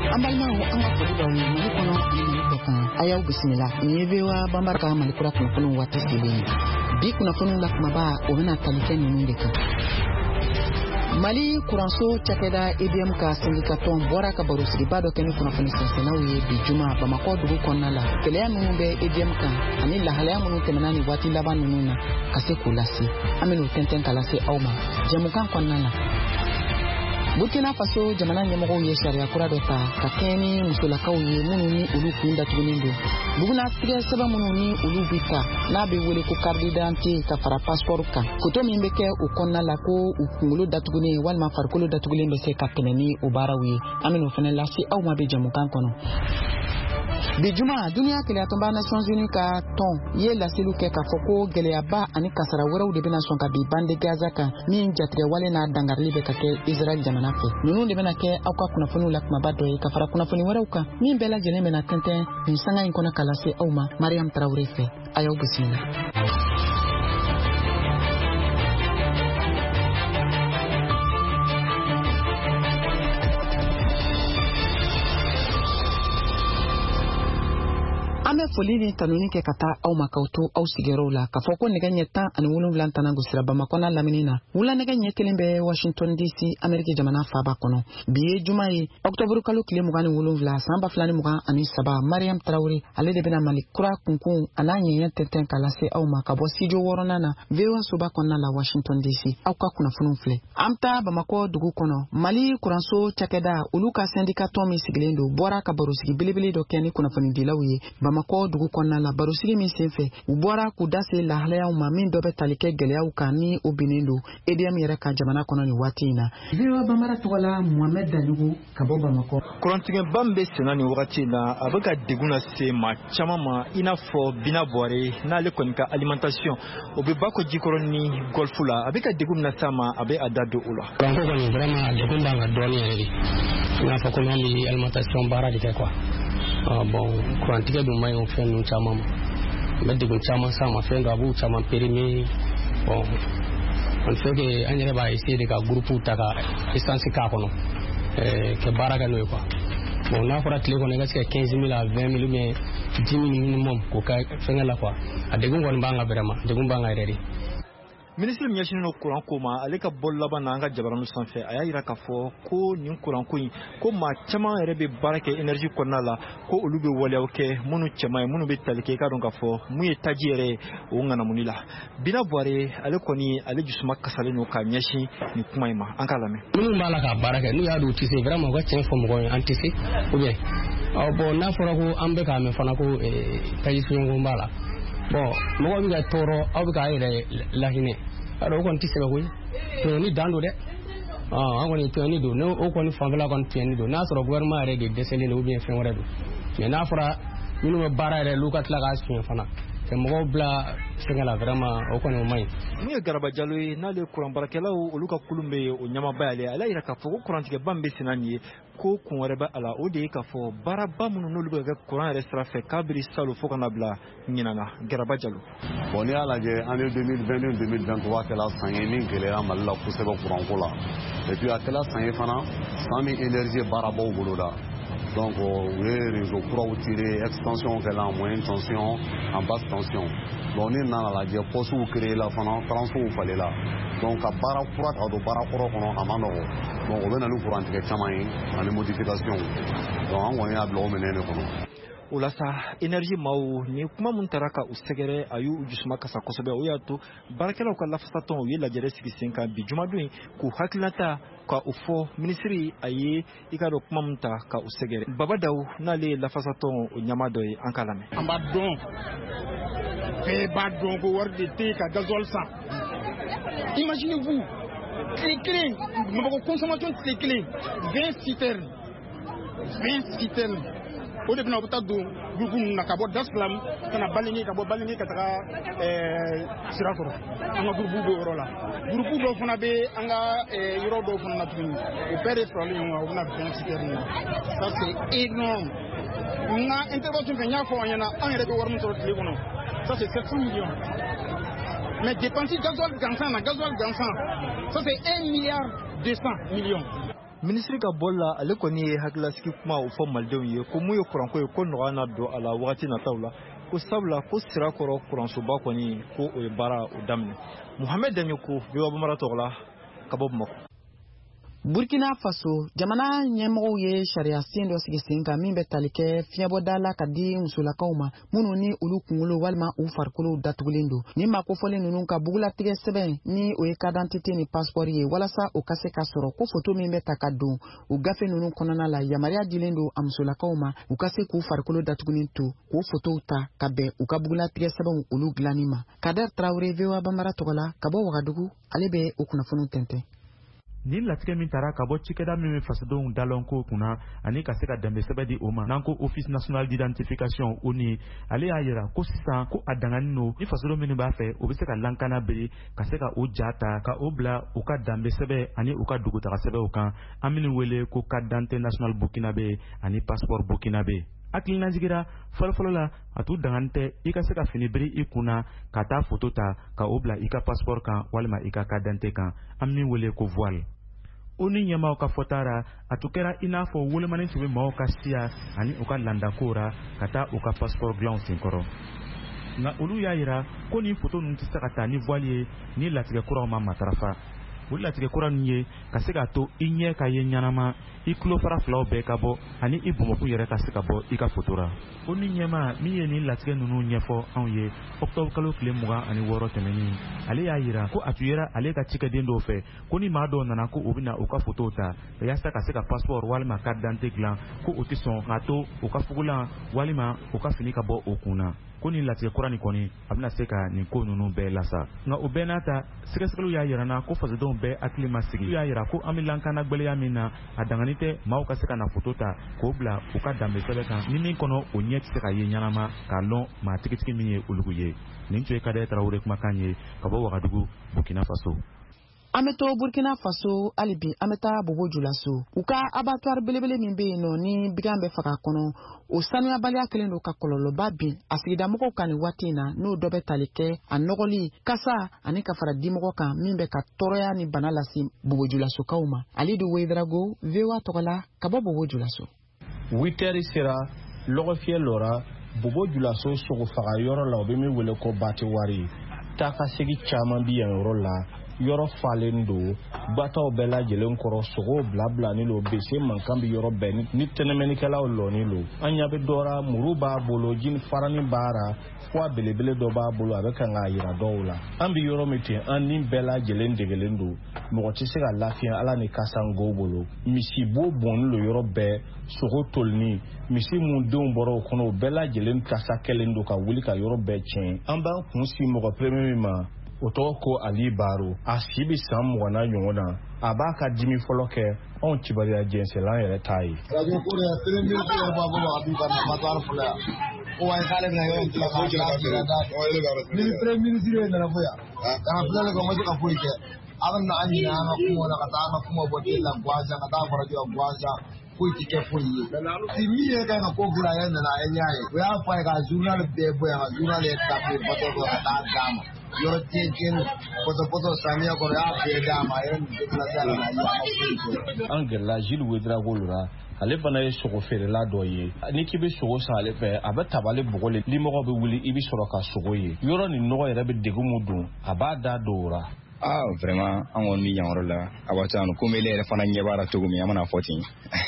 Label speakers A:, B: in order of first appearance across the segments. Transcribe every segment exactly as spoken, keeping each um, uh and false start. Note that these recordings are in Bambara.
A: Ambalma anga kuruda ni kono ni kan ayaw bismillah nyebewa bambarka malikura kuna kuna wata sibeni bi kuna kuna la maba obena talike ni ndeka Mali kuranso chakeda E D M ka sindikaton bora ka baru sigi bado kene kuna kuna sensenawi bi juma Bamako dugu konna la kele anu be E D M ka ani la hala munu temenani wati laban nuna kase kulasi amenu tenten kalase awma jamukan konna la Burkina Faso jamana nyamoko ye sharia kura dota kakeni musolakaw ye mununi ulu kunda tunindo buguna tige saba mununi ulu bita na be wele ko carte d'identité ka fara passeport ka koto mimbe ke ukonna la ko ukungulu datugune walma farkolo datugule mbese kakeneni ubarawi amino fene lasi aw ma be jamukan kono Bijuma dunia kile atomba Nations Unies ka ton ye la silu ke ka foko gele aba ani kasara weraw de bena sonka bi bande gaza ka ni jatre wale na dangarli be ka ke Israel jamana fe nunu de bena ke akwa kuna funu lak mabado e ka fara kuna funu weraw ka ni bela jele mena tenten ni sanga in kona kala se awma Mariam Traoré fe ayaw bismillah Ame folini tanuni ke kata au makautu au sigero la ka foko nega nyeta ani wulun lantana gusira Bamakona laminina wula nega nyekelembe Washington D C Amerika jamana faba kono biye jumaye October kalu kile mugani wulun vla samba flani muga ani saba Mariam Traoré ale de bena malik kura kunkun ananye yententen kalase au makabo sijo woronana vewa soba konna la Washington D C au ka kuna funun fle amta Bamako dugu kono Mali kuranso chakeda uluka syndicat mi siglendo bora ka barusigi bilibili do keni kuna funi dilawiye Bamako dugu konna la barusigi mi senfe ubora kudase la halaya mamin dobe talike geleya ukani ubinindo ediam yere ka jamana kono ni watina vewa bamara tola Mohamed Danugu kabo Bamako
B: kurantige bambe senani watina abaka diguna se ma chama ma inafo bina boare na le konika alimentation obe bako jikoroni golfula abika diguna sama abe adado ula
C: kanko ko ni vraiment digunda nga doni yeri na fa ko ni alimentation bara dike quoi ah bon kurantige dum may on fait nous chama ma digun chama sama fe ngabu chama périmé bon on fait que anyere ba essayer de ka groupe taka essence ka kono eh ke baraka no quoi bon na fora tele ko ne gaske quinze mille à vingt mille mais dix mille minimum ko ka fenga la quoi adegun ko mbanga vraiment degun banga reri
B: Ministre Miachino no kuran koma aleka bolla bana nga jabaranu sanfe aya ira ka fo ko nin kuran ko ko ma chama rebe barake energy konala ko ulube wale oke munu chama munu be talike ka don ka fo muye tajire o ngana munila bina boare ale koni ale jusuma kasale no ka nyashi ni kuma ima ankalame
C: munu mala ka barake nu ya do tise vraiment ko chen fo mo antisi ou bien o bo na fora ko ambe ka me fana ko e tayi sungo mbala bon mo bi ga toro o bi ga ire lahine aro kon tise ko to ni dando de ah ngoni to ni do no o kon famela kon tieni do na soro gouvernement re de déceler ou bien fin wala do mais na fora ñu bara re lukat la ga sun fana te mo bla sengala vraiment o kon o may
B: ni garaba jalo na le kuran barakela o luka kulumbe o nyama bayale ala ira ka fo kuran tige bambe sinani ko kun reba ala o de ka fo baraba mun no luga kuran restra fe kabri salo fo kana bla nyinana garaba jalo
D: bon ni ala je année deux mille vingt-deux deux mille vingt-trois kala sanye ni gelera malla ko seba kuran ko la et puis akala sanye fana sami énergie baraba o boloda donc oui réseau pour tirer extension qu'elle a en moyenne tension en basse tension donc ni na la je poste ou créer la fana transfert fallait là donc à bara pour à do bara pour kono amano donc on va nous pour entrer chamain en modification donc on y a blo menene kono
B: ulasa energy mau ni kuma muntaraka usegere ayu ujusuma kasa kosobe oyato barakela ko lafasa ton wi la jere sigi senka bi jumadun ku hakilata ka ufo ministry aye ikaro kuma munta ka usegere babadaw na le lafasa ton nyamado e ankalame
E: ambadon pe badon ko warde te ka gazol sa imaginez-vous très clean mo consommation très clean vingt citernes vingt citernes o de bina bota do grupu na kabo daslam kana balingi kabo balingi kataka eh sirakoro anga grupu do rola grupu do fona be anga eh yoro do fona tuni o pere problème wa ona vingt citernes ça c'est énorme na intervention que nya fo yana en rebe war mun to tele kono ça c'est sept cents millions mais dépenser gasoil gansan na gasoil gansan ça c'est un milliard deux cents millions
B: Ministre ka bolla ale kɔni ye hakilasigi kuma o fɔ malidenw ye ko mun ye kuranko ye ko nɔgɔya na don a la wagati nataw la ko sabula ko sira kɔrɔ kuransoba kɔni ko o ye baara o daminɛ. Muhammad Danyoko V O A Bamara tɔgɔ la ka bɔ Bamakɔ.
A: Burkina Faso jamana ɲɛmɔgɔw ye sariya sen dɔ sigi sen kan min bɛ tali kɛ fiɲɛbɔda la ka di musolakaw ma minnu ni olu kunkolo walima u farikolo datugulen don. Ni makofɔlen ninnu ka bugulatigɛ sɛbɛn ni o ye carte d'identité ni passeport ye walasa o ka se ka sɔrɔ ko photo min bɛ ta ka don u gafe ninnu kɔnɔna la yamaruya dilen don a musolakaw ma u ka se k'u farikolo datugulen to k'o photow ta ka bɛn u ka bugulatigɛ sɛbɛnw olu dilanni ma. Kader Traoré V O A Bambara tɔgɔ la ka bɔ Wagadugu ale bɛ o kunnafoniw tɛntɛn.
F: Ni latigɛ min taara ka bɔ cikɛda min bɛ fasodenw dalon ko kunna ani ka se ka danbe sɛbɛn di o ma n'an ko office national d'identification O N I ale y'a yira ko sisan ko a danganin no ni fasodenw minnu b'a fɛ o bɛ se ka lankana bere ka se ka o ja ta ka o bila u ka danbe sɛbɛn ani u ka dugutaga sɛbɛnw kan an minnu wele ko carte d'identité national burkinabé ani passeport burkinabé. Hakilina jigira fɔlɔfɔlɔ la a t'u danganin tɛ i ka se ka fini biri i kunna ka taa photo ta ka o bila i ka passeport kan walima i ka carte d'identité kan an min wele ko voile. O N I ɲɛmaaw ka fɔta ra a tun kɛra i n'a fɔ wolomani tun bɛ maaw ka siya ani u ka landako ra ka taa u ka passeport dilanw senkɔrɔ. Nka olu y'a yira ko ni photo ninnu tɛ se ka taa ni voile ye ni latigɛ kuraw ma matarafa. O latigɛ kura ninnu ye ka se ka to i ɲɛ ka ye ɲanama i tulo fara filaw bɛɛ ka bɔ ani i bɔnbɔkun yɛrɛ ka se ka bɔ i ka photo ra. O N I ɲɛmaa min ye nin latigɛ ninnu ɲɛfɔ anw ye octobre kalo tile mugan ani wɔɔrɔ tɛmɛnin ale y'a yira ko a tun yera ale ka cikɛden dɔw fɛ ko ni maa dɔw nana ko u bɛna u ka photo ta yaasa ka se ka passeport walima carte d'identité dilan ko u tɛ sɔn k'a to u ka fugulan walima u ka fini ka bɔ o kun na. Ko nin latigɛ kura nin kɔni a bɛna se ka nin ko ninnu bɛɛ lasa. Nka o bɛɛ n'a ta sɛgɛsɛgɛliw y'a yira na ko fasodenw bɛɛ hakili ma sigi. U y'a yira ko an bɛ lankana gbɛlɛya min na a dangani tɛ maaw ka se ka na photo ta k'o bila u ka danbe sɛbɛn kan ni min kɔnɔ o ɲɛ tɛ se ka ye ɲanama k'a lɔn maa tigitigi min ye olugu ye. Nin tun ye Kader Traoré kumakan ye ka bɔ Wagadugu Burkina Faso.
A: An bɛ to Burkina Faso hali bi an bɛ taa Bobo Julaso u ka abattoir belebele min bɛ yen nɔ ni bigan bɛ faga kɔnɔ o sanuyabaliya kelen don ka kɔlɔlɔba bin a sigida mɔgɔw kan nin waati in na n'o dɔ bɛ tali kɛ a nɔgɔli kasa ani ka fara dimɔgɔ kan min bɛ ka tɔɔrɔya ni bana lase Bobo Julasokaw ma. Alidu Wedrago V O A tɔgɔ la ka bɔ Bobo Julaso.
G: huit heures sera lɔgɔ fiyɛ lɔra Bobo Julaso sogo faga yɔrɔ la o bɛ min wele ko batiwari taa ka segi caman bi yan yɔrɔ la yɔrɔ falen don bataw bɛɛ lajɛlen kɔrɔ sogow bila bila ni lo bese mankan bi yɔrɔ bɛɛ ni tɛnɛmɛnikɛlaw lɔni lo an ɲa bɛ dɔra muru b'a bolo jini farani b'ara fɔ belebele dɔ b'a bolo a bɛ kan k'a yira dɔw la an bi yɔrɔ min ten an ni bɛɛ lajɛlen degelen don mɔgɔ tɛ se ka lafiya ala ni kasango bolo misi bo bɔnni lo yɔrɔ bɛɛ sogo tolini misi mun denw bɔra o kɔnɔ o bɛɛ lajɛlen kasa kɛlen don ka wuli ka yɔrɔ bɛɛ tiɲɛ an b'an kun si mɔgɔ premier min ma o tɔgɔ ko Ali Baro a si bi san mugan na ɲɔgɔn na a b'a ka dimi fɔlɔ kɛ anw cibariya jɛnsɛlan yɛrɛ t'a ye. radio ko de premier ministre yɛrɛ b'a bolo a b'i ka abattoir fɔlɔ yan ko wa k'ale bɛna yɔrɔ in tila k'a bila ni premier ministre ye nana fɔ yan kana filɛle ka ma se ka foyi kɛ a bɛna an ɲinɛ an ka kuma la ka taa an ka kuma bɔ den la Gwanza ka taa radio la Gwanza foyi tɛ kɛ foyi ye si min ye kan ka ko bila yɛrɛ nana an y'a ye o y'a fɔ a ye ka journal bɛɛ bɔ yan ka journal yɛrɛ tape bato dɔ ka taa d'a ma yɔrɔ tiɲɛ poto-poto samiya kɔrɔ y'a bɛɛ d'a ma yɛrɛ nin déplacé a la a y'a foyi kɛ. An gɛrɛla Gilles Wedrago la ale fana ye sogo feerela dɔ ye ni k'i bɛ sogo san ale fɛ a bɛ tabale bɔgɔ le limɔgɔ bɛ wuli i bɛ sɔrɔ ka sogo ye yɔrɔ nin nɔgɔ yɛrɛ bɛ degun mun don a b'a da don o la.
H: Ah, vraiment an kɔni bɛ yan yɔrɔ la abattoir nin komi ele yɛrɛ fana ɲɛ b'a la cogo min an mana fɔ ten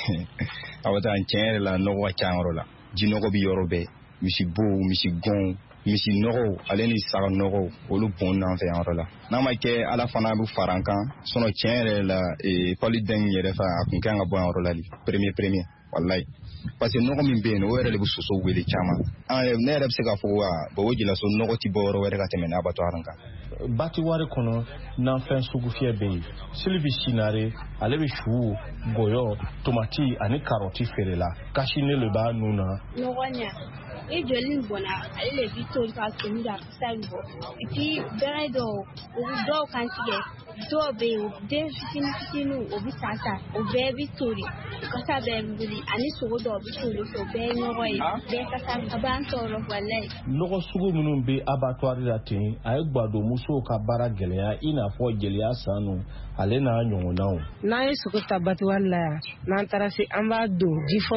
H: abattoir tiɲɛ yɛrɛ la nɔgɔ ka ca yɔrɔ la ji nɔgɔ bɛ yɔrɔ bɛɛ misi bo misi gɔn misi nɔgɔw ale ni saga nɔgɔw olu bɔn n'an fɛ yan yɔrɔ la n'a ma kɛ ala fana bɛ fara an kan sinon tiɲɛ yɛrɛ la paludisme yɛrɛ fɛ a kun kan ka bɔ yan yɔrɔ la de premier premier wallahi parce que nɔgɔ min bɛ yen o yɛrɛ de bɛ soso wele caman ne yɛrɛ bɛ se k'a fɔ wa Bobo Julaso nɔgɔ ti bɔ yɔrɔ wɛrɛ ka tɛmɛ abattoir kan.
G: Batiwari kɔnɔ nanfɛn sugu fiyɛ bɛ yen Sylvie Sinare ale bɛ su gɔyɔ tomati ani karɔti feere la kasi ne le b'a nun na.
I: nɔgɔ ɲa i joli nin bɔnna ale le bi to ka soni da sa bɔ et puis bɛrɛ dɔw o dɔw kan tigɛ dɔw bɛ yen den fitinin fitinin o bɛ sa sa o bɛɛ bɛ toli kasa bɛɛ bɛ wuli ani sogo dɔw bɛ toli o bɛɛ ye ɲɔgɔn ye bɛɛ kasa a b'an tɔɔrɔ walayi.
G: Nɔgɔ sugu minnu bɛ abattoir la ten a ye gbado musow ka baara gɛlɛya i n'a fɔ jeliya sanu ale n'a ɲɔgɔnnaw.
J: N'an ye sogo ta abattoir la yan n'an taara se an b'a don ji fɔ